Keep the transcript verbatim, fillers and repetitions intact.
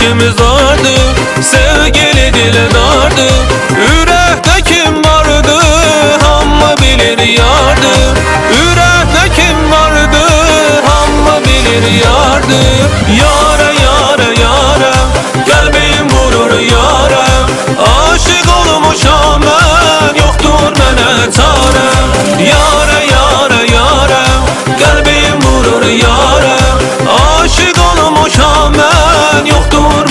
işimiz vardı, sevgili dile dardı. Yürekte kim vardı, hamma bilir yardı. Yürekte kim vardı, hamma bilir yardı. Yara yara yara, kalbim vurur yara. Aşık olmuşam ben, yoktur mənə çarəm. Yara yara yara, kalbim vurur yara. Aşık olmuşam ben, yoktur